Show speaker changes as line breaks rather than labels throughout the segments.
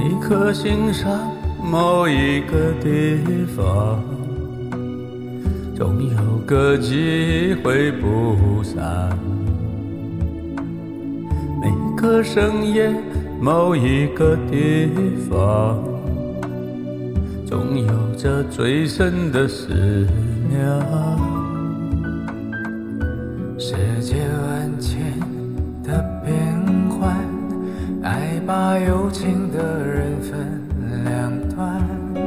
每颗心上某一个地方，总有个机会不散。每个深夜某一个地方，总有着最深的思念。
世界万千的变幻，爱把有情的人分两端。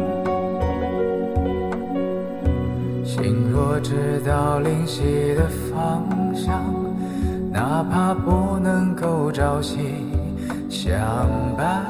心若知道灵犀的方向，哪怕不能够朝夕相伴。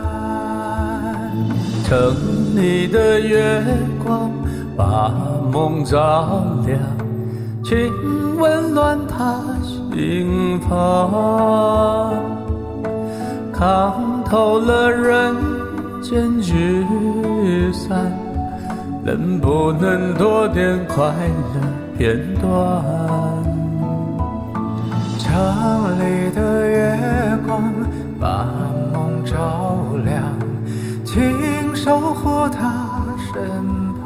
城里的月光把梦照亮，请温暖他心房。看透了人间聚散，能不能多点快乐片段？
城里的月光把梦照亮，请守护他身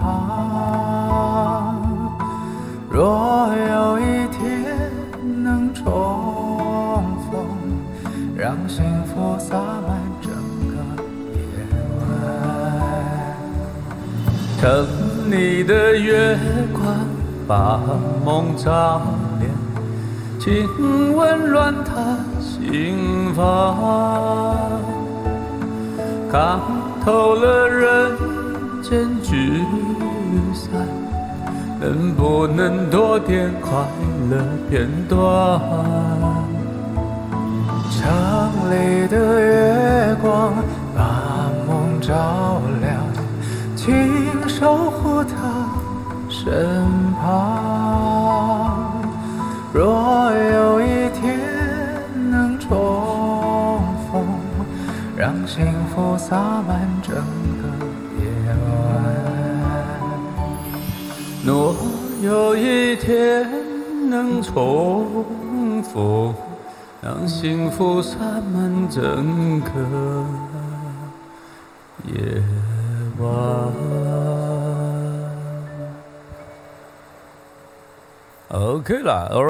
旁。若有一天能重逢，让幸福洒满整个夜晚。
城里的月光把梦照亮，请温暖他心房。看透了人间聚散，能不能多点快乐片段？
城里的月光把梦照亮，请守护他身旁。若有一天能重逢，让幸福洒满整个夜晚。
若有一天能重逢，让幸福洒满整个夜晚。OK 啦。